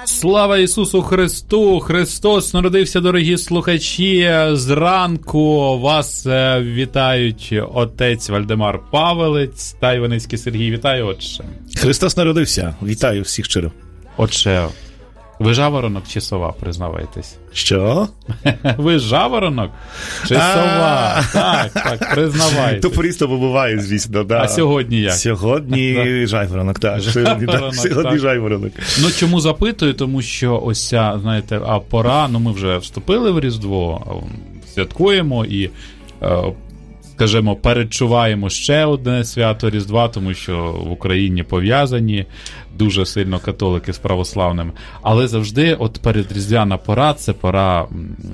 Слава Ісусу Христу! Христос народився, дорогі слухачі! Зранку вас вітають отець Вальдемар Павелець та Іваницький Сергій. Вітаю, отче! Христос народився! Вітаю всіх щиро! Отче, ви жаворонок чи сова, признавайтесь? Що? Ви жаворонок чи сова? Так, признавайтесь. То по-різному буває, звісно, да. А сьогодні як? Сьогодні жайворонок, так. Сьогодні жайворонок. Ну, чому запитую? Тому що ось ця, знаєте, пора, ми вже вступили в Різдво, святкуємо і, скажімо, передчуваємо ще одне свято Різдва, тому що в Україні пов'язані дуже сильно католики з православними. Але завжди от передріздвяна пора, це пора,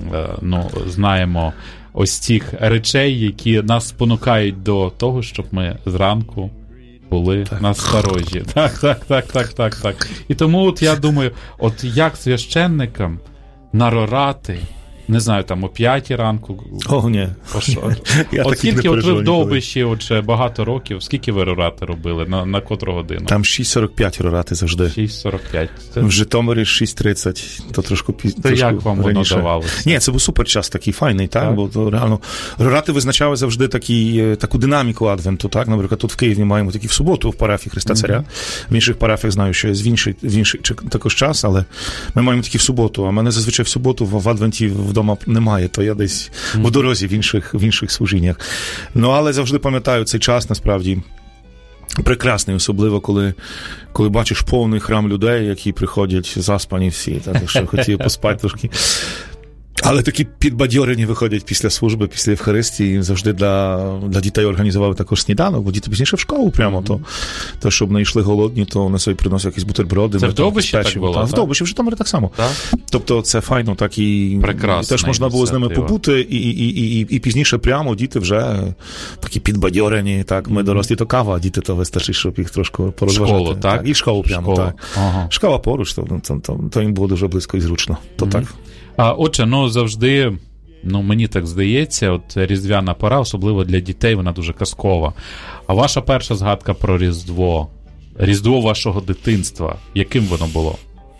знаємо, ось цих речей, які нас спонукають до того, щоб ми зранку були насторожі. Так. І тому от я думаю, от як священникам нарорати, не знаю, там о 5 ранку. О, ні. От скільки от ви в Довбищі отже, багато років, скільки ви рорати робили? На котру годину? Там 6:45 рорати завжди. 6:45. В Житомирі 6:30, то трошки пізніше. То як вам воно давалося? Ні, це був супер час такий файний, так? Бо то реально рорати визначали завжди таку динаміку адвенту, так? Наприклад, тут в Києві маємо такі в суботу в парафії Христа Царя. В інших парафіях знаю, що є в інший також час, але ми маємо такі в суботу, а мене зазвичай в суботу в адвенті вдома немає, то я десь в дорозі в інших служіннях. Але завжди пам'ятаю цей час, насправді, прекрасний, особливо, коли бачиш повний храм людей, які приходять заспані всі, так, що хотів поспати трошки. Але такі підбадьорені виходять після служби, після Євхаристії. Завжди для дітей організували також сніданок, бо діти пізніше в школу прямо, то щоб не йшли голодні, то на собі приносять якісь бутерброди. Це в Довбищі так було? В Довбищі, в Житомирі так само. Так? Тобто це файно, так і теж можна було з ними побути, і пізніше прямо діти вже такі підбадьорені, так, ми дорослі, то кава, а діти то вистачить, щоб їх трошки порозважати. Школу, так? І школу прямо, так. Ага. Школа поруч, то їм було дуже близько і зручно. То так. Отже, завжди, мені так здається, от різдвяна пора, особливо для дітей, вона дуже казкова. А ваша перша згадка про Різдво вашого дитинства, яким воно було?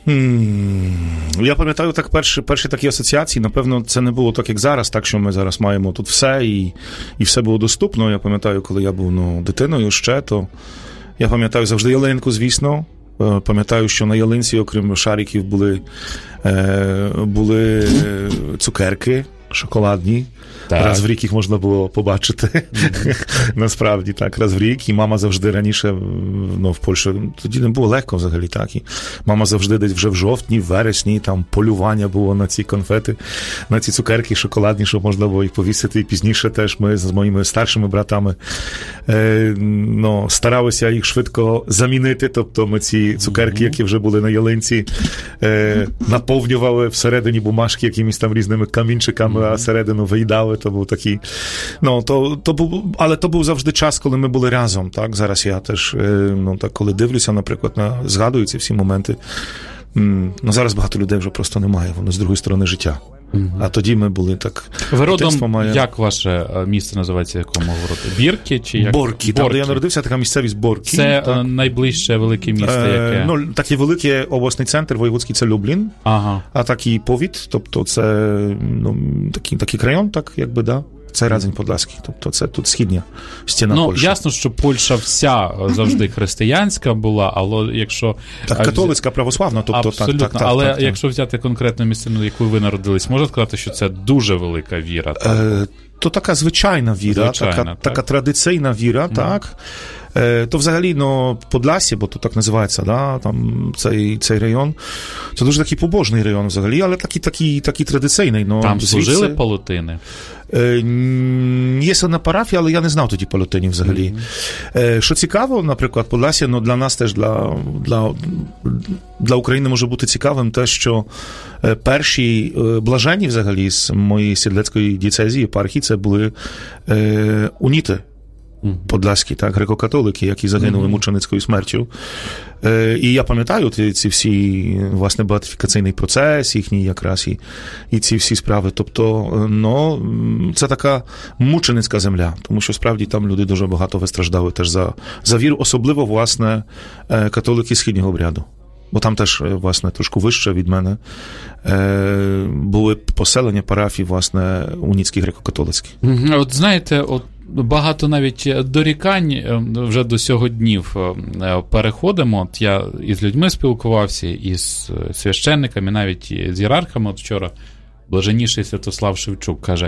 Я пам'ятаю так перші такі асоціації, напевно, це не було так, як зараз, так, що ми зараз маємо тут все, і все було доступно. Я пам'ятаю, коли я був дитиною ще, то я пам'ятаю завжди ялинку, звісно. Пам'ятаю, що на ялинці, окрім шариків, були цукерки шоколадні. Так. Раз в рік їх можна було побачити. Насправді, так, раз в рік. І мама завжди раніше, в Польщі, тоді не було легко взагалі, так. І мама завжди десь вже в жовтні, в вересні, там полювання було на ці конфети, на ці цукерки шоколадні, щоб можна було їх повісити. І пізніше теж ми з моїми старшими братами старалися їх швидко замінити. Тобто ми ці цукерки, які вже були на ялинці, наповнювали всередині бумажки якимись там різними камінчиками, а середину виїдали. То був такий, але то був завжди час, коли ми були разом, так, зараз я теж, коли дивлюся, наприклад, згадую ці всі моменти, зараз багато людей вже просто немає, воно з другої сторони життя. А тоді ми були так... Ви родом, як ваше місце називається, якому роду? Бірки? Чи як? Борки. Там, де я народився, така місцевість Борки. Це так. Найближче велике місто, яке? Такий великий обласний центр, воєводський, це Люблін. Ага. А такий повіт, тобто це такий район, так, якби, да. Це Радзень Подляський, тобто це тут східня стіна Польщі. Ясно, що Польща вся завжди християнська була, але якщо... Так, католицька, православна, тобто абсолютно, так. Але якщо взяти конкретну місцину, яку ви народились, можна сказати, що це дуже велика віра? То така звичайна віра, така традиційна віра, так. То взагалі, Подлясі, бо то так називається, да, там цей район, це дуже такий побожний район взагалі, але такий традиційний. Там служили полотини? Є одна парафія, але я не знав тоді полотинів взагалі. Що цікаво, наприклад, Подлясі, для нас теж, для України може бути цікавим те, що перші блаженні взагалі з моєї сідлецької дієцезії, єпархії, це були уніти. Подляські, так, греко-католики, які загинули мученицькою смертю. І я пам'ятаю ці всі, власне, беатифікаційний процес їхній якраз, і ці всі справи. Тобто, це така мученицька земля, тому що, справді, там люди дуже багато вистраждали теж за віру, особливо, власне, католики східнього обряду. бо там теж, власне, трошки вище від мене, були поселення парафій, власне, уніцькі греко-католицькі. От знаєте, от багато навіть дорікань вже до сьогоднів переходимо. От я із людьми спілкувався, із священниками, навіть з ієрархами. От вчора блаженніший Святослав Шевчук каже,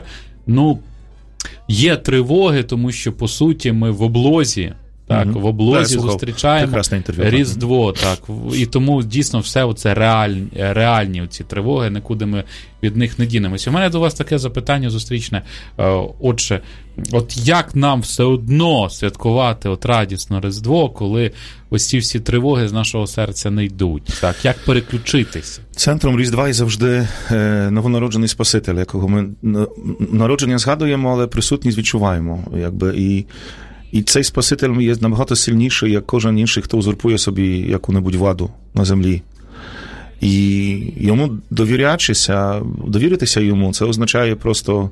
є тривоги, тому що, по суті, ми в облозі, так, в облозі зустрічаємо Різдво, так, і тому дійсно все оце реальні ці тривоги, нікуди ми від них не дінемося. У мене до вас таке запитання зустрічне. Отже, от як нам все одно святкувати от радісно Різдво, коли ось ці всі тривоги з нашого серця не йдуть? Так, як переключитися? Центром Різдва є завжди новонароджений Спаситель, якого ми народження згадуємо, але присутність відчуваємо, якби, і цей Спаситель є набагато сильніший, як кожен інший, хто узурпує собі яку-небудь владу на землі. І йому довіритися йому, це означає просто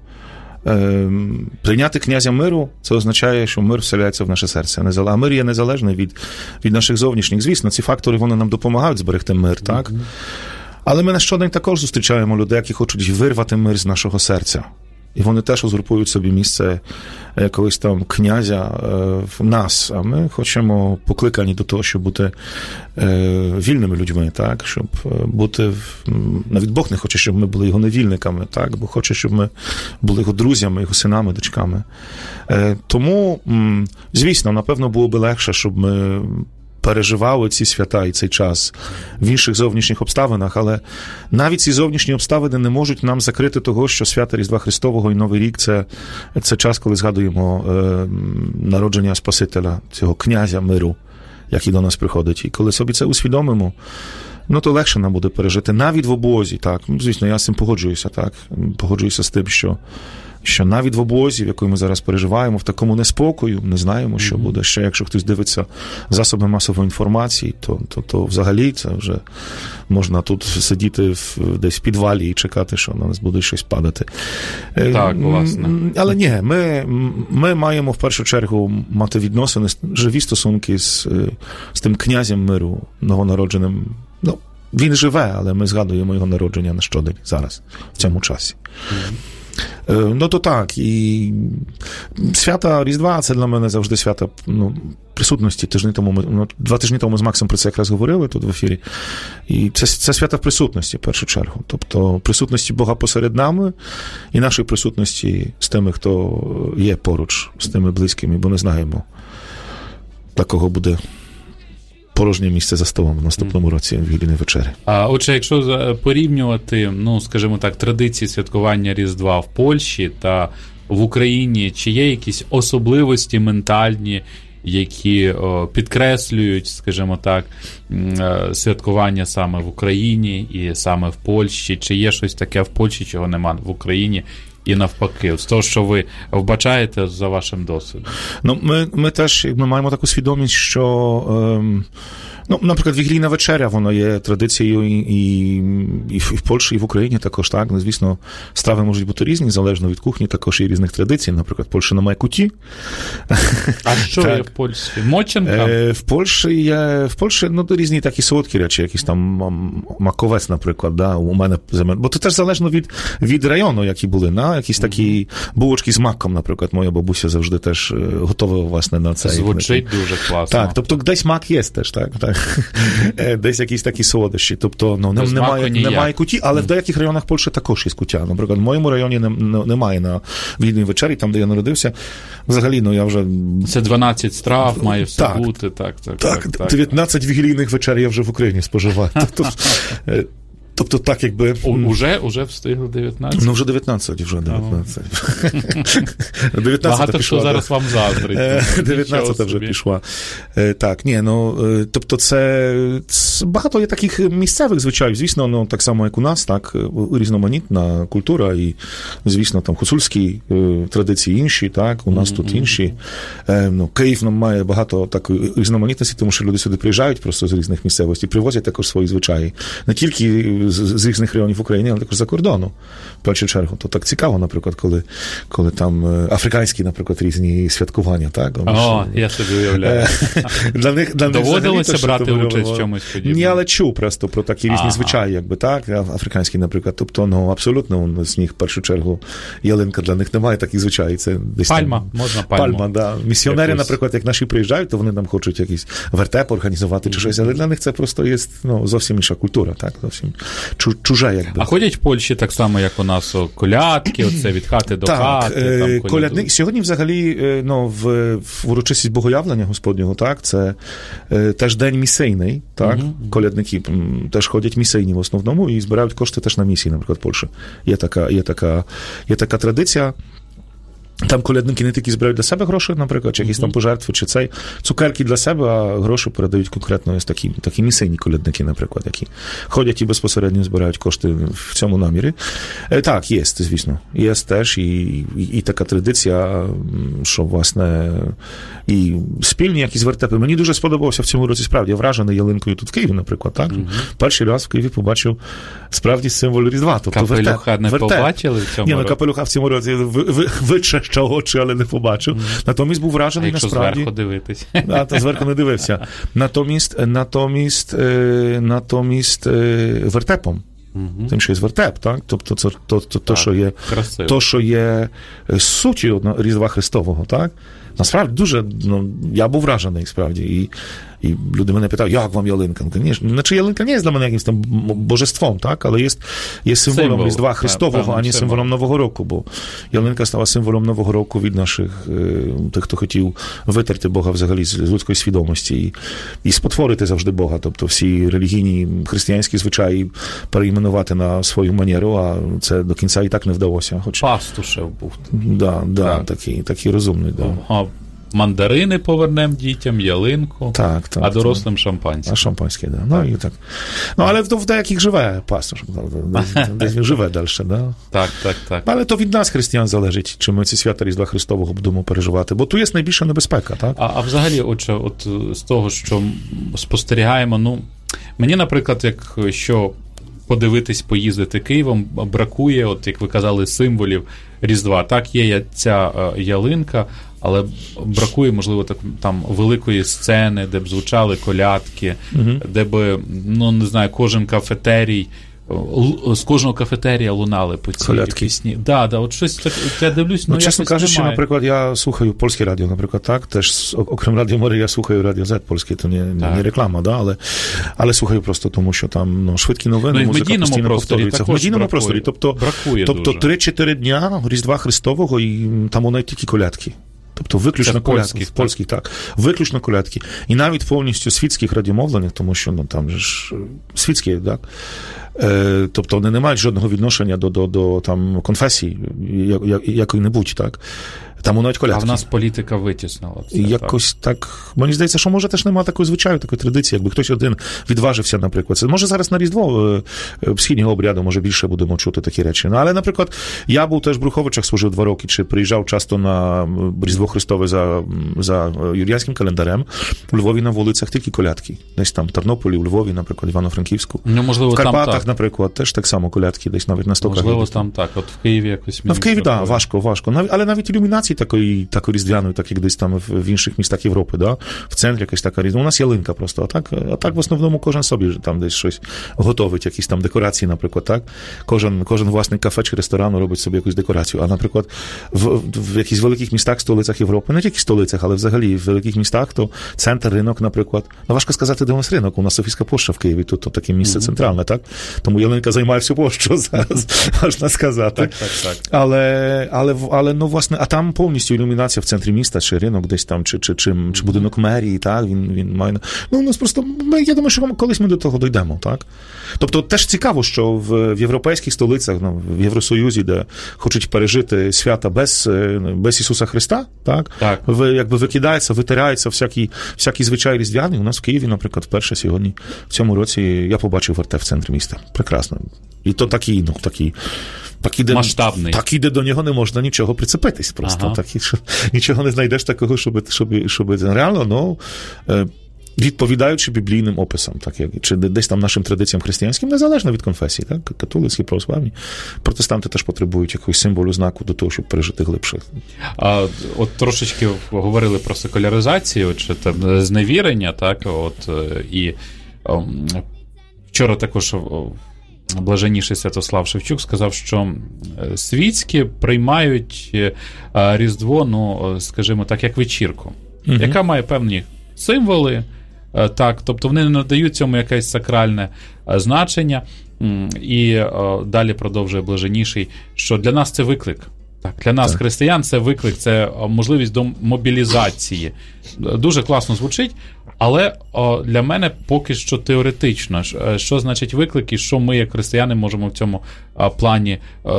прийняти князя миру, це означає, що мир вселяється в наше серце. А мир є незалежний від наших зовнішніх. Звісно, ці фактори, вони нам допомагають зберегти мир, так? Але ми на щодень також зустрічаємо людей, які хочуть вирвати мир з нашого серця. І вони теж узурпують собі місце якогось там князя в нас. А ми хочемо покликані до того, щоб бути вільними людьми, так? Щоб бути... Навіть Бог не хоче, щоб ми були його невільниками, так? Бо хоче, щоб ми були його друзями, його синами, дочками. Тому, звісно, напевно, було би легше, щоб ми переживали ці свята і цей час в інших зовнішніх обставинах, але навіть ці зовнішні обставини не можуть нам закрити того, що свято Різдва Христового і Новий рік – це час, коли згадуємо народження Спасителя, цього князя миру, який до нас приходить. І коли собі це усвідомимо, то легше нам буде пережити навіть в облозі, так. Звісно, я з цим погоджуюся, так. Погоджуюся з тим, що навіть в облозі, в якому ми зараз переживаємо, в такому неспокою, не знаємо, що буде. Ще якщо хтось дивиться засоби масової інформації, то взагалі це вже можна тут сидіти десь в підвалі і чекати, що на нас буде щось падати. Так, власне. Але ні, ми маємо в першу чергу мати відносини, живі стосунки з тим князем миру, новонародженим. Він живе, але ми згадуємо його народження на щодень зараз, в цьому часі. То так, і свята Різдва, це для мене завжди свята присутності. 2 тижні тому ми з Максом про це якраз говорили тут в ефірі. І це свята присутності, в першу чергу. Тобто присутності Бога посеред нами і нашої присутності з тими, хто є поруч, з тими близькими, бо не знаємо, для кого буде порожнє місце за столом в наступному році Вігілійної вечері. Отже, якщо порівнювати, скажімо так, традиції святкування Різдва в Польщі та в Україні, чи є якісь особливості ментальні, які підкреслюють, скажімо так, святкування саме в Україні і саме в Польщі, чи є щось таке в Польщі, чого нема в Україні, і навпаки, з того, що ви вбачаєте за вашим досвідом? Ми маємо таку свідомість, що, наприклад, Вігілійна вечеря, вона є традицією і в Польщі, і в Україні також, так. Звісно, страви можуть бути різні, залежно від кухні, також і різних традицій. Наприклад, в Польщі немає куті. А що є в Польщі? Моченка? В Польщі різні такі солодкі речі, якісь там маковець, наприклад, да, у мене, бо це теж залежно від району, які були, якісь такі булочки з маком, наприклад, моя бабуся завжди теж готова, власне, на це. Звучить дуже класно. Так, тобто десь мак є теж, так. Десь якісь такі солодощі. Тобто, немає куті, але в деяких районах Польщі також є куття. Наприклад, в моєму районі немає на Вігілійній вечері, там, де я народився. Взагалі, я вже... Це 12 страв має все бути. Так. 19 вігілійних вечер я вже в Україні споживаю. Тобто так, якби... Уже встигли 19? Вже 19. 19 багато хто зараз вам заздрить. 19 вже пішла. Так, тобто це багато є таких місцевих звичаїв. Звісно, так само, як у нас, так, різноманітна культура і, звісно, там гуцульські традиції інші, так, у нас тут інші. Київ нам має багато такої різноманітності, тому що люди сюди приїжджають просто з різних місцевостей, привозять також свої звичаї. Не тільки з різних районів України, але також за кордону, в першу чергу. То так цікаво, наприклад, коли там африканські, наприклад, різні святкування, так? Я собі уявляю. Доводилося брати участь в чомусь подібному? Ні, але чув просто про такі різні звичаї, якби так, африканські, наприклад. Тобто, абсолютно з них, в першу чергу, ялинка для них немає таких звичаїв. Це десь пальма, можна пальму. Пальма, да. Місіонери, наприклад, як наші приїжджають, то вони нам хочуть якийсь вертеп організувати чи щось, але для них це просто є зовсім інша культура, так, зовсім чужа, якби. А ходять в Польщі так само, як у нас колядки, оце від хати до хати. Так, колядник. Сьогодні взагалі, в урочистість Богоявлення Господнього, так, це теж день місійний, так, колядники теж ходять місійні в основному і збирають кошти теж на місії, наприклад, в Польщі. Є така традиція. Там колядники не тільки збирають для себе гроші, наприклад, чи якісь там пожертви, чи цей цукерки для себе, а гроші передають конкретно ось такі місійні колядники, наприклад, які ходять і безпосередньо збирають кошти в цьому намірі. Так, є, звісно. Є теж і така традиція, що, власне, і спільні якісь вертепи. Мені дуже сподобалося в цьому році, справді, я вражений ялинкою тут в Києві, наприклад, так? Перший раз в Києві побачив справді символ Різдва. Тобто капелюха не побачили в цьому році? Ні, капелюха в цьому році вичищав очі, але не побачив. Натомість був вражений, насправді. А якщо зверху дивитись? То зверху не дивився. Натомість вертепом. Тим, що є вертеп, так? Тобто це то, що є суттю Різдва Христового, так? Насправді дуже, я був вражений, справді, і люди мене питають, як вам ялинка? Наче ялинка не є для мене якимось там божеством, так? Але є символом Різдва Христового, а не символом Нового року, бо ялинка стала символом Нового року від наших, тих, хто хотів витерти Бога взагалі з людської свідомості і спотворити завжди Бога, тобто всі релігійні християнські звичаї переіменувати на свою манеру, а це до кінця і так не вдалося. Пастушев був. Да, такий розумний, да. Мандарини повернемо дітям, ялинку, а дорослим шампанське. А шампанське, да. І так. Але в деяких живе пастор, десь він живе далі, да? Так. Але то від нас, християн, залежить, чи ми ці свята Різдва Христового будемо переживати, бо тут є найбільша небезпека, так? А взагалі, от з того, що спостерігаємо, мені, наприклад, якщо подивитись, поїздити Києвом, бракує, от як ви казали, символів Різдва. Так, є ця ялинка, але бракує, можливо, там великої сцени, де б звучали колядки, де б, не знаю, кожен кафетерій, з кожного кафетерія лунали по цій пісні. От щось так, я дивлюсь, чесно кажучи, наприклад, я слухаю польське радіо, наприклад, так, теж, окрім Радіо Марія, я слухаю Радіо Z польське, то не реклама, да, але слухаю просто тому, що там швидкі новини, музика постійно повторюється. В медійному просторі, тобто 3-4 дня Різдва Христового, і там навіть тільки колядки. Тобто виключно колядки, в польських, так, виключно колядки. І навіть повністю світських радіомовленнях, тому що там же ж світські, так, тобто вони не мають жодного відношення до там конфесії якої-небудь, так. Там навіть колядки. А в нас політика витіснила це. Якось так. Мені здається, що може теж немає такої звичаю, такої традиції, якби хтось один відважився, наприклад. Це може зараз на Різдво східного обряду, може більше будемо чути такі речі. Але, наприклад, я був теж в Бруховичах, служив 2 роки, чи приїжджав часто на Різдво Христове за юліанським календарем. У Львові на вулицях тільки колядки. Десь там в Тернополі, у Львові, наприклад, Івано-Франківську. Можливо, в Карпатах, там, наприклад, теж так само колядки, десь навіть на 100 Можливо, там так. От в Києві якось... В Києві, так, важко. Але навіть ілюмінації такої різдвяної, так як десь там в інших містах Європи, да? В центрі якась така різдва. У нас ялинка просто, а так в основному кожен собі там десь щось готовить, якісь там декорації, наприклад, так? Кожен власник кафе чи ресторану робить собі якусь декорацію. А, наприклад, в якихось великих містах, столицях Європи, не тільки столицях, але взагалі в великих містах, то центр, ринок, наприклад. Важко сказати, де у нас ринок. У нас Софійська площа в Києві, тут таке місце центральне, так? Тому ялинка займає всю площу зараз, можна сказати. Так. Але, власне, а там повністю ілюмінація в центрі міста, чи ринок десь там, чи будинок мерії, так, він має... у нас просто, я думаю, що колись ми до того дійдемо, так? Тобто, теж цікаво, що в європейських столицях, в Євросоюзі, де хочуть пережити свята без Ісуса Христа, так? Якби викидаються, витираються всякі звичаї різдвяні. У нас в Києві, наприклад, вперше сьогодні, в цьому році, я побачив вертеп в центрі міста. Прекрасно. І то такий, масштабний. Такий, де до нього не можна нічого прицепитись просто. Такий, що нічого не знайдеш такого, щоб реально, відповідаючи біблійним описам, так, чи десь там нашим традиціям християнським, незалежно від конфесії, так, католицькі, православні. Протестанти теж потребують якогось символу, знаку до того, щоб пережити глибше. От трошечки говорили про секуляризацію, чи там зневірення, так, от, і вчора також блаженніший Святослав Шевчук сказав, що світські приймають Різдво, ну, скажімо так, як вечірку, яка має певні символи, так, тобто вони не надають цьому якесь сакральне значення, і далі продовжує блаженніший, що для нас це виклик. Так, для нас, християн, це виклик, це можливість до мобілізації. Дуже класно звучить, але для мене поки що теоретично. Що значить виклик і що ми, як християни, можемо в цьому плані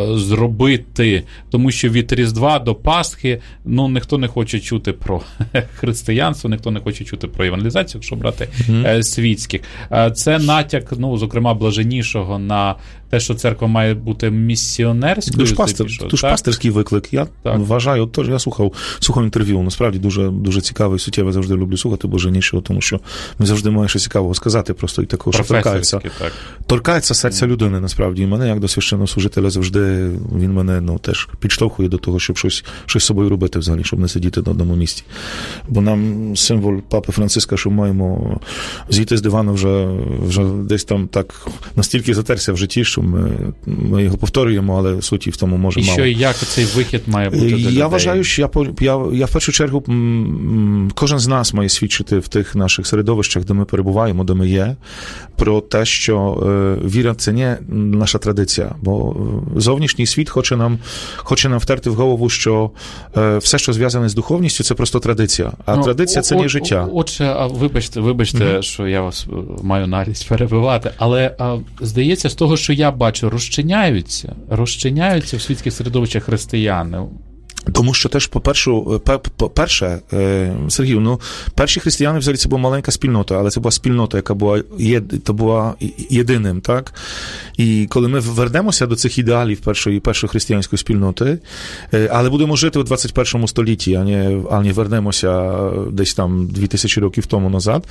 зробити? Тому що від Різдва до Пасхи, ну, ніхто не хоче чути про християнство, ніхто не хоче чути про евангелізацію, якщо брати світських. Це натяк, ну, зокрема, блаженнішого на те, що церква має бути місіонерською. Душпастерський виклик. Я вважаю, тож я слухав інтерв'ю, насправді дуже цікаве і суттєве, завжди люблю слухати блаженнішого, тому що він завжди має щось цікавого сказати, просто і такого, що торкається серця людини, насправді. І мене, як до священнослужителя, завжди він мене, ну, теж підштовхує до того, щоб щось з собою робити взагалі, щоб не сидіти на одному місці. Бо нам символ Папи Франциска, що маємо зійти з дивану вже десь там так настільки затерся в житті, що ми його повторюємо, але суті в тому може мало. І що, і як цей вихід має бути до людей? Я вважаю, що я в першу чергу кожен з нас має свідчити в тих наших середовищах, де ми перебуваємо, де ми є, про те, що віра – це не наша традиція, бо зовнішній світ хоче нам втерти в голову, що все, що зв'язане з духовністю, це просто традиція, а традиція – це не життя. Отже, вибачте, що я вас маю наглість перебивати, але здається, з того, що я бачу, розчиняються в світських середовищах християни. Тому що теж, по-перше, Сергій, ну, перші християни, взагалі, це була маленька спільнота, але це була спільнота, яка була єдиним, так? І коли ми вернемося до цих ідеалів першої християнської спільноти, але будемо жити у 21 столітті, а не вернемося десь там 2000 років тому назад,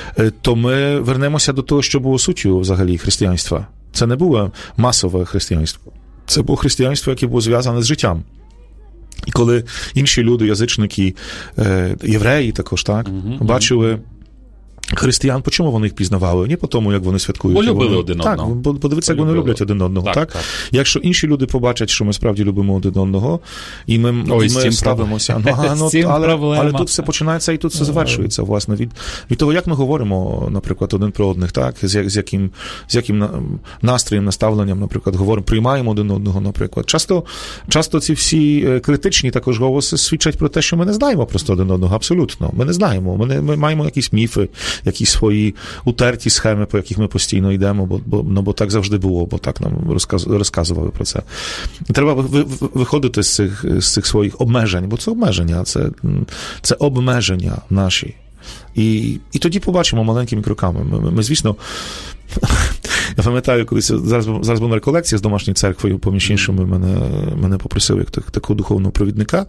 то ми вернемося до того, що було суттю взагалі християнства. Це не було масове християнство. Це було християнство, яке було зв'язане з життям. І коли інші люди, язичники, євреї також, так, бачили християн, по чому вони їх пізнавали? Не по тому, як вони святкують. Бо любили один одного. Так, бо подивіться, як вони люблять один одного. Так. Якщо інші люди побачать, що ми справді любимо один одного, і ми ставимося. Але тут все починається і тут все завершується, власне, від того, як ми говоримо, наприклад, один про одних, так, з яким настроєм, наставленням, наприклад, приймаємо один одного, наприклад. Часто ці всі критичні також голоси свідчать про те, що ми не знаємо просто один одного, абсолютно. Ми не знаємо. Ми маємо якісь міфи, якісь свої утерті схеми, по яких ми постійно йдемо, бо так завжди було, бо так нам розказували про це. І треба виходити з цих своїх обмежень, бо це обмеження, це обмеження наші. І тоді побачимо маленькими кроками. Ми звісно, я пам'ятаю, колись зараз була реколекція з домашньою церквою, поміж іншими мене попросив як такого духовного провідника,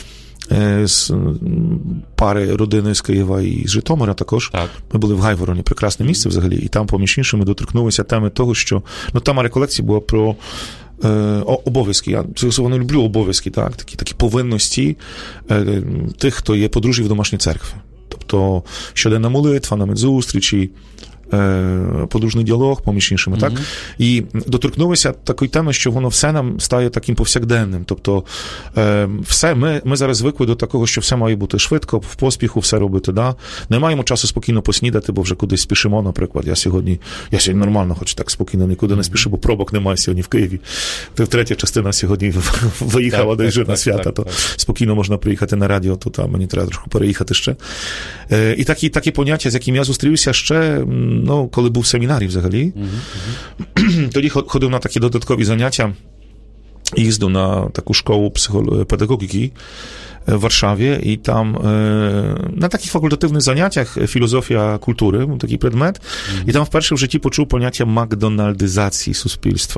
з пари родини з Києва і з Житомира також. Так. Ми були в Гайвороні, прекрасне місце взагалі, і там, поміж іншим, ми доторкнулися теми того, що... Ну, тема реколекції була про обов'язки. Я не люблю обов'язки, так, такі повинності тих, хто є подружжя в домашній церкві. Тобто, щоденна молитва, намет зустрічі, подружний діалог, поміж іншими, так? І доторкнулися такої теми, що воно все нам стає таким повсякденним. Тобто, все, ми зараз звикли до такого, що все має бути швидко, в поспіху все робити, да? Не маємо часу спокійно поснідати, бо вже кудись спішимо, наприклад. Я сьогодні нормально, хоч так спокійно нікуди не спішу, бо пробок немає сьогодні в Києві. Третя частина сьогодні виїхала до Жирна свята, то спокійно можна приїхати на радіо, тут, а мені треба трохи переїхати ще. І такі поняття, з яким я зустрівся ще, ну, коли був в семінарі взагалі, тоді ходив на такі додаткові заняття, їздив на таку школу педагогіки w Warszawie i tam na takich fakultatywnych zajęciach filozofia kultury, był taki przedmiot, i tam wперше w życiu poczuł pojęcie McDonaldyzacji суспільства.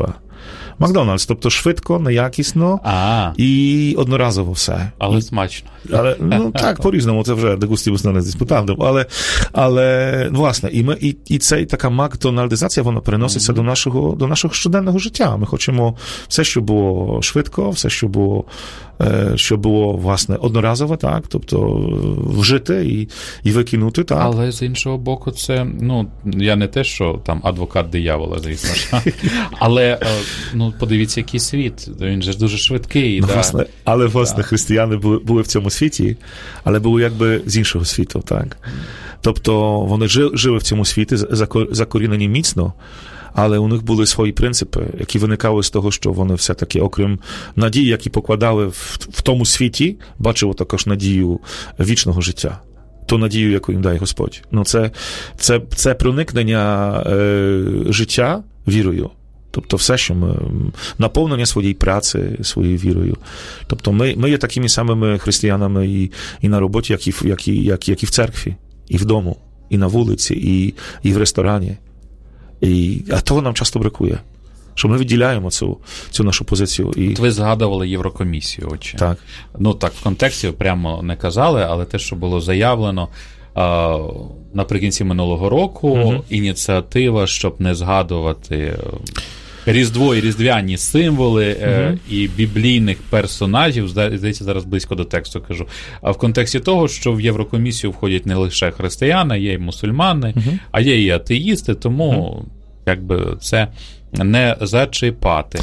Макдональдс, тобто швидко, неякісно і одноразово все. Але смачно. Але, ну, так, по-різному, це вже дегустівус не диспутандум, але власне, і ця така макдональдизація, вона переноситься до нашого щоденного життя. Ми хочемо все, що було швидко, все, що було, власне, одноразово, так, тобто вжити і викинути, так. Але з іншого боку, це, ну, я не те, що там адвокат диявола, звісно ж, але, ну, подивіться, який світ, він же дуже швидкий. Ну, власне, але, власне, християни були в цьому світі, але були якби з іншого світу, так. Тобто вони жили в цьому світі, закорінені міцно, але у них були свої принципи, які виникали з того, що вони все-таки, окрім надій, які покладали в тому світі, бачили також надію вічного життя. Ту надію, яку їм дає Господь. Ну, це проникнення життя вірою. Тобто все, що ми, наповнення своєї праці, своєю вірою. Тобто ми є такими самими християнами і на роботі, як і в церкві, і вдома, і на вулиці, і в ресторані. А того нам часто бракує. Що ми відділяємо цю нашу позицію. От ви згадували Єврокомісію, отче. Так. Ну так, в контексті прямо не казали, але те, що було заявлено наприкінці минулого року, ініціатива, щоб не згадувати Різдво і різдвяні символи і біблійних персонажів, здається, зараз близько до тексту кажу, а в контексті того, що в Єврокомісію входять не лише християни, є і мусульмани, а є і атеїсти, тому якби це не зачіпати.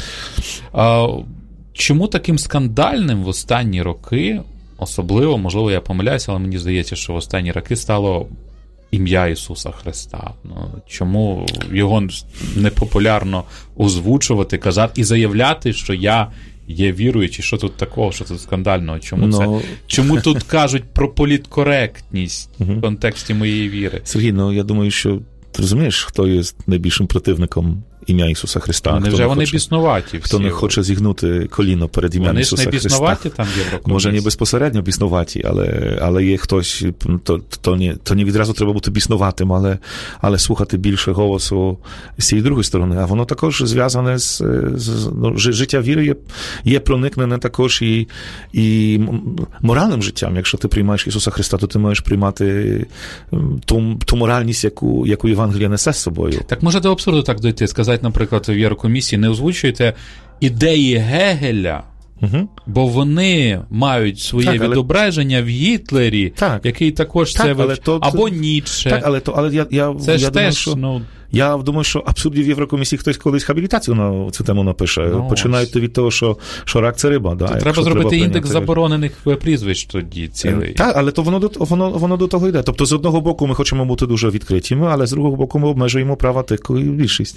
Чому таким скандальним в останні роки, особливо, можливо, я помиляюся, але мені здається, що в останні роки стало ім'я Ісуса Христа? Ну, чому його не популярно озвучувати, казати і заявляти, що я є віруючий? Що тут такого, що тут скандального? Чому тут кажуть про політкоректність в контексті моєї віри? Сергій, я думаю, що ти розумієш, хто є найбільшим противником ім'я Ісуса Христа? Невже вони біснуваті всі? Хто не хоче зігнути коліно перед ім'ям Ісуса Христа? Вони ж не біснуваті там в Єврокомісії? Може, не безпосередньо біснуваті, але є хтось, то не відразу треба бути біснуватим, але слухати більше голосу з цієї другої сторони. А воно також зв'язане з життя віри є проникнене також і моральним життям. Якщо ти приймаєш Ісуса Христа, то ти маєш приймати ту моральність, яку Євангелія несе з собою. Так може до абсурду так дойти, сказати, наприклад, в Єврокомісії, не озвучуйте ідеї Гегеля, бо вони мають своє відображення в Гітлері, який також або Ніцше. Але я думаю, що... Я думаю, що абсурдів в Єврокомісії хтось колись хабілітацію на цю тему напише. Починають від того, що рак – це риба. Да, треба зробити індекс заборонених прізвищ тоді цілий. Так, але то воно до того йде. Тобто, з одного боку ми хочемо бути дуже відкритими, але з другого боку ми обмежуємо права тих, більшість.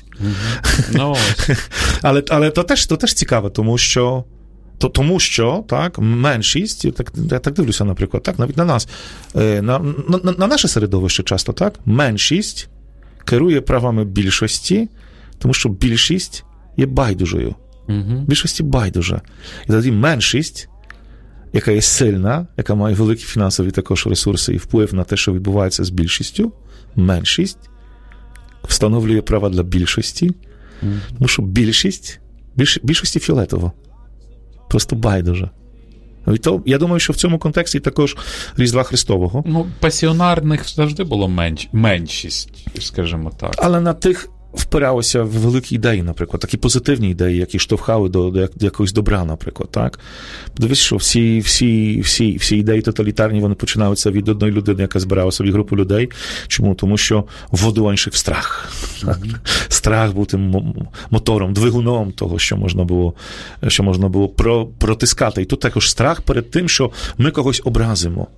Але то теж цікаво, тому що так, меншість, я так дивлюся, наприклад, так, навіть на нас, на наше середовище часто, так, меншість керує правами більшості, тому що більшість є байдужою. Більшості байдуже. І тоді меншість, яка є сильна, яка має великі фінансові також ресурси і вплив на те, що відбувається з більшістю, меншість встановлює права для більшості, тому що більшості фіолетово. Просто байдуже. Я думаю, що в цьому контексті також Різдва Христового. Ну, пасіонарних завжди було меншість, скажімо так. Але на тих впиралося в великі ідеї, наприклад, такі позитивні ідеї, які штовхали до якогось добра, наприклад, так? Дивись, що всі ідеї тоталітарні, вони починаються від одної людини, яка збирала собі групу людей. Чому? Тому що вводила інших в страх. Страх був тим мотором, двигуном того, що можна було протискати. І тут також страх перед тим, що ми когось образимо.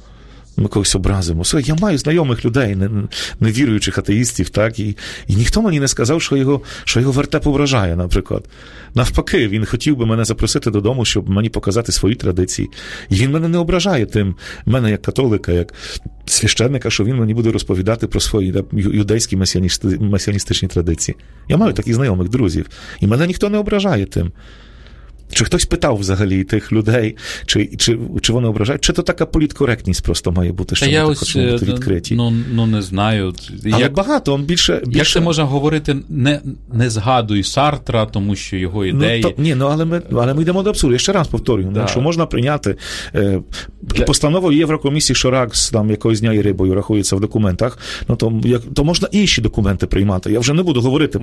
Я маю знайомих людей, невіруючих атеїстів, так, і ніхто мені не сказав, що його вертеп ображає, наприклад. Навпаки, він хотів би мене запросити додому, щоб мені показати свої традиції. І він мене не ображає тим, мене як католика, як священника, що він мені буде розповідати про свої юдейські месіаністичні традиції. Я маю таких знайомих друзів. І мене ніхто не ображає тим. Чи хтось питав взагалі тих людей, чи вони ображають? Чи то така політкоректність просто має бути, що ми хочемо бути відкриті? Не знаю. Але багато, більше... Як це можна говорити, не згадуй Сартра, тому що його ідеї... Але ми йдемо до абсурду. Я ще раз повторюю, якщо можна прийняти постанову Єврокомісії, що рак там якогось дня і рибою рахується в документах, то можна інші документи приймати. Я вже не буду говорити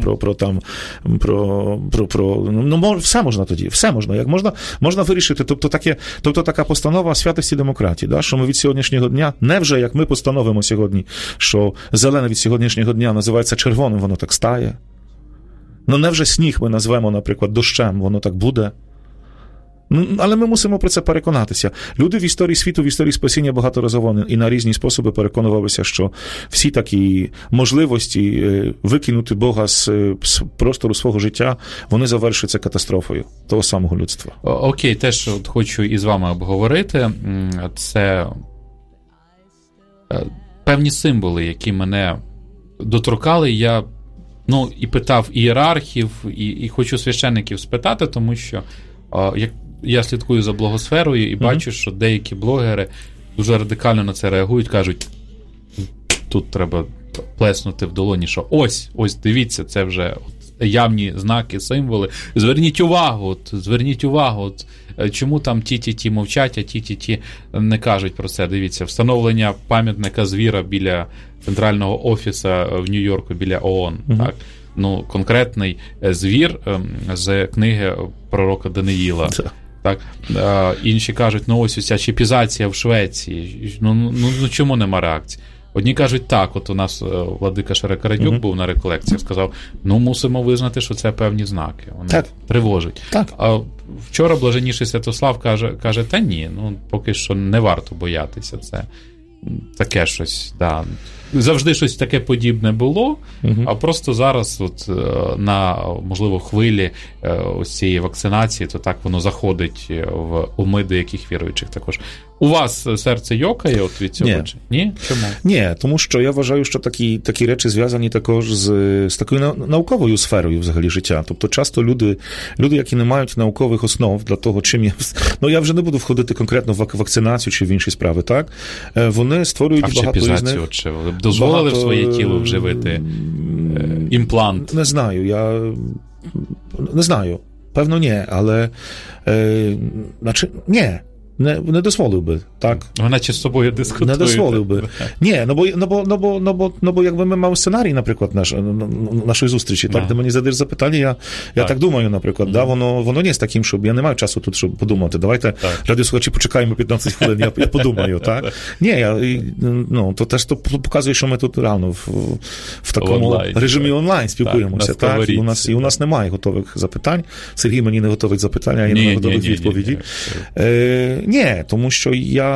все можна тоді, все можна. Як можна вирішити, тобто така постанова святості демократії, да, що ми від сьогоднішнього дня, не вже як ми постановимо сьогодні, що зелене від сьогоднішнього дня називається червоним, воно так стає. Не вже сніг ми назвемо, наприклад, дощем, воно так буде. Але ми мусимо про це переконатися. Люди в історії світу, в історії спасіння багаторазово і на різні способи переконувалися, що всі такі можливості викинути Бога з простору свого життя, вони завершуються катастрофою того самого людства. Окей, теж хочу із вами обговорити. Це певні символи, які мене доторкали. Я і питав ієрархів, і хочу священників спитати, тому що я слідкую за блогосферою і бачу, що деякі блогери дуже радикально на це реагують, кажуть, тут треба плеснути в долоні, що ось, дивіться, це вже явні знаки, символи. Зверніть увагу, чому там ті мовчать, а ті не кажуть про це. Дивіться, встановлення пам'ятника звіра біля центрального офісу в Нью-Йорку, біля ООН, так? Конкретний звір з книги пророка Даниїла. Так? Інші кажуть, ось ця чіпізація в Швеції. Чому нема реакції? Одні кажуть, так, от у нас владика Шарекарадюк був на реколекціях, сказав, мусимо визнати, що це певні знаки. Вони тривожать. Так. А вчора блаженніший Святослав каже, та ні, поки що не варто боятися. Це таке щось, да. Завжди щось таке подібне було, а просто зараз на, можливо, хвилі ось цієї вакцинації, то так воно заходить в уми деяких віруючих також. У вас серце йокає від цього? Ні? Чому? Ні, тому що я вважаю, що такі речі зв'язані також з такою науковою сферою взагалі життя. Тобто часто люди, які не мають наукових основ для того, чим я... я вже не буду входити конкретно в вакцинацію чи в інші справи, так? Вони створюють багато різних... Чи ви б дозволили в своє тіло вживити імплант? Не знаю. Певно, ні, але... ні. Не дозволив би, так? Вона чи з собою дискутує. Не дозволив би. Ні, бо якби ми мали сценарій, наприклад, нашої зустрічі, так, де мені задаєш запитання, я так думаю, наприклад, воно не з таким, щоб я не маю часу тут, щоб подумати. Давайте, радіослухачі, почекаємо 15 хвилин, я подумаю, так? Ні, то теж показує, що ми тут реально в такому режимі онлайн спілкуємося, так? І у нас немає готових запитань. Сергій мені не готовить запитання, я не маю готових відповідей. Ні, тому що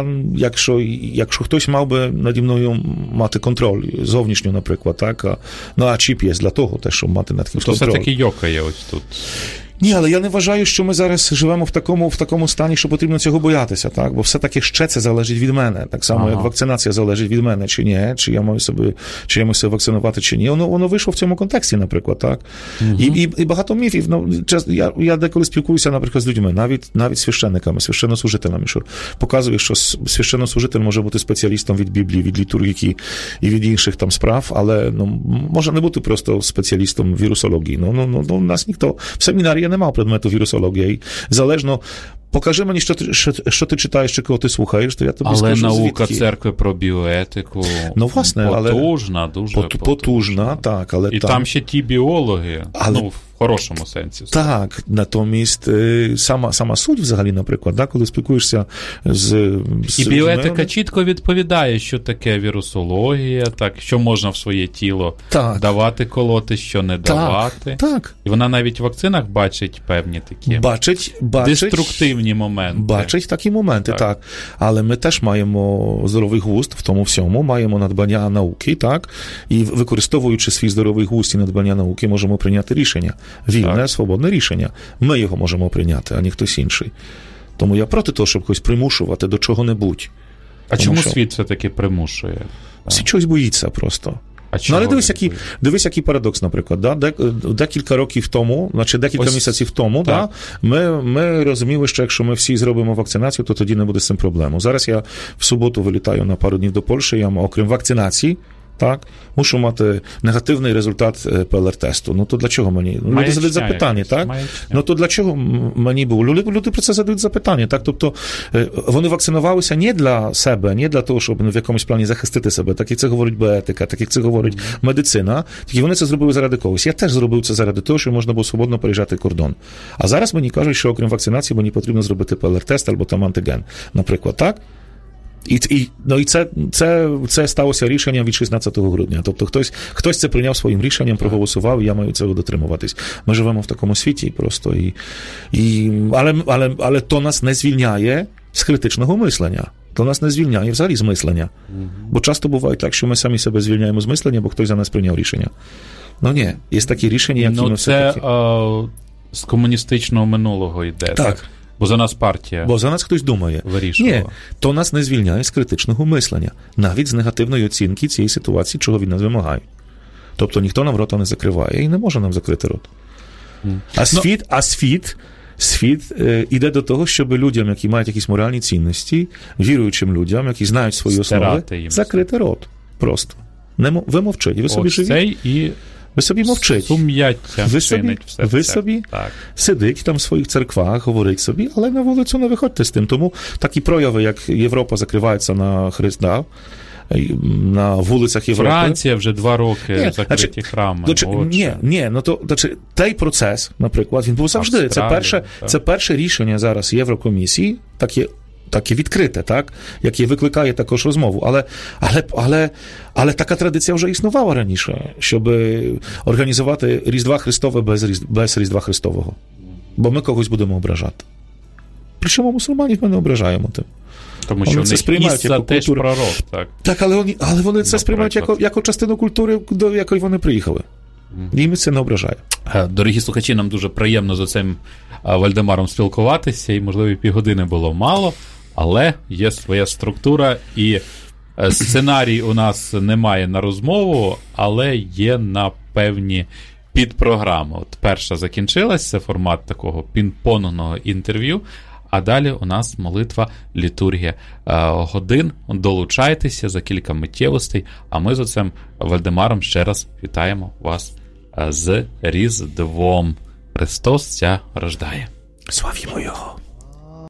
якщо хтось мав би наді мною мати контроль зовнішньо, наприклад, так, а чіп є для того, щоб мати над кимось контроль. То все-таки йокає ось тут. Ні, але я не вважаю, що ми зараз живемо в такому стані, що потрібно цього боятися, так? Бо все-таки ще це залежить від мене. Так само, як вакцинація залежить від мене, чи ні, чи я маю себе вакцинувати, чи ні. Воно вийшло в цьому контексті, наприклад, так? І багато міфів. Я деколи спілкуюся, наприклад, з людьми, навіть священниками, священнослужителями, що показує, що священнослужитель може бути спеціалістом від Біблії, від літургії і від інших там справ, але може не бути просто спеціалістом вірусології. У нас ніхто в семінарі не мав предмету вірусологія. І залежно, покажи мені, що ти читаєш, чи кого ти слухаєш, то я тобі скажу, звідки. Але наука церкви про біоетику потужна, дуже потужна, так. Але і там ще ті біологи, в хорошому сенсі. Так, натомість сама суть взагалі, наприклад, коли спілкуєшся з і біоетика чітко відповідає, що таке вірусологія, так, що можна в своє тіло давати колоти, що не давати. Так. І вона навіть в вакцинах бачить певні такі деструктивні моменти. Бачить такі моменти, так. Але ми теж маємо здоровий глузд в тому всьому, маємо надбання науки, так, і використовуючи свій здоровий глузд і надбання науки, можемо прийняти рішення. Вільне, свободне рішення. Ми його можемо прийняти, а не хтось інший. Тому я проти того, щоб когось примушувати до чого-небудь. А чому світ все-таки примушує? Світ чогось боїться просто. Ну, але дивись, який парадокс, наприклад. Да? Декілька років тому, значить декілька місяців тому, да, ми розуміли, що якщо ми всі зробимо вакцинацію, то тоді не буде з цим проблем. Зараз я в суботу вилітаю на пару днів до Польщі, я, окрім вакцинації, так, мушу мати негативний результат ПЛР-тесту. Ну, то для чого мені? Люди задають запитання, так? Ну, то для чого мені було? Люди про це задають запитання, так? Тобто, вони вакцинувалися не для себе, не для того, щоб в якомусь плані захистити себе, так як це говорить біоетика, так як це говорить медицина, тільки вони це зробили заради когось. Я теж зробив це заради того, щоб можна було свободно переїжджати кордон. А зараз мені кажуть, що окрім вакцинації мені потрібно зробити ПЛР-тест або там антиген, наприклад, так? І це сталося рішенням від 16 грудня. Тобто хтось це прийняв своїм рішенням, проголосував, і я маю цього дотримуватись. Ми живемо в такому світі просто. Але то нас не звільняє з критичного мислення. То нас не звільняє взагалі з мислення. Бо часто буває так, що ми самі себе звільняємо з мислення, бо хтось за нас прийняв рішення. Ну ні, є такі рішення, які ми все-таки... з комуністичного минулого йде. Так. Бо за нас партія. Бо за нас хтось думає. Вирішувала. Ні, то нас не звільняє з критичного мислення. Навіть з негативної оцінки цієї ситуації, чого від нас вимагає. Тобто ніхто нам рота не закриває і не може нам закрити рот. Світ іде до того, щоб людям, які мають якісь моральні цінності, віруючим людям, які знають свої основи, закрити рот. Просто. Ви мовчите, ви собі живі. Ви собі мовчите. Ви собі сидите там в своїх церквах, говорите собі, але на вулицю не виходьте з тим. Тому такі прояви, як Європа закривається на Христа, на вулицях Європи. Франція вже 2 роки закриті храми. Той процес, наприклад, він був завжди. Це перше рішення зараз Єврокомісії, таке відкрите, так? Яке викликає також розмову. Але така традиція вже існувала раніше, щоб організувати Різдва Христове без Різдва Христового. Бо ми когось будемо ображати. Причому мусульманів ми не ображаємо тим. Тому що вони сприймають як теж пророк, так? Так, але вони це сприймають як частину культури, до якої вони приїхали. Їм це не ображає. Дорогі слухачі, нам дуже приємно з цим Вальдемаром спілкуватися, і, можливо, півгодини було мало, але є своя структура, і сценарій у нас немає на розмову, але є на певні підпрограми. От перша закінчилась, це формат такого пінг-понгного інтерв'ю, а далі у нас молитва, літургія годин. Долучайтеся за кілька миттєвостей, а ми з отцем Вальдемаром ще раз вітаємо вас з Різдвом. Христос ся рождає. Славімо Його!